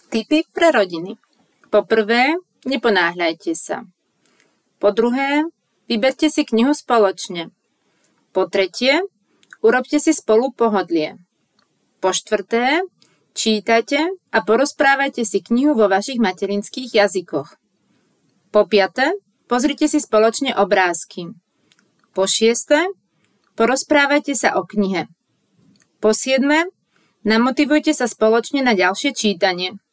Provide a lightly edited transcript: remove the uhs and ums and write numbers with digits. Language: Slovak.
Tipy pre rodiny. Po prvé, neponáhľajte sa. Po druhé, vyberte si knihu spoločne. Po tretie, urobte si spolu pohodlie. Po štvrté, čítajte a porozprávajte si knihu vo vašich materinských jazykoch. Po piate, pozrite si spoločne obrázky. Po šieste, porozprávajte sa o knihe. Po siedme, namotivujte sa spoločne na ďalšie čítanie.